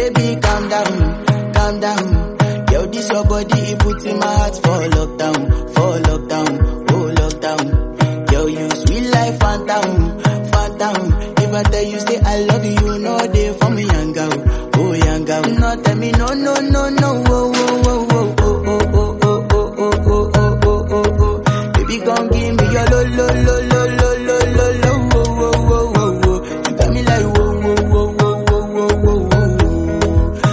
baby, calm down, calm down. Yo, this your body, it puts in my heart for lockdown, oh lockdown. Yo, you sweet life, phantom, phantom. If I tell you say I love you, you know they for me, young girl, oh young girl. No, tell me no, no, no, no, oh, oh, oh, oh, oh, oh, oh, oh, oh, oh, oh, oh, oh, oh. Baby, gon' give me your lo, lo, lo, lo.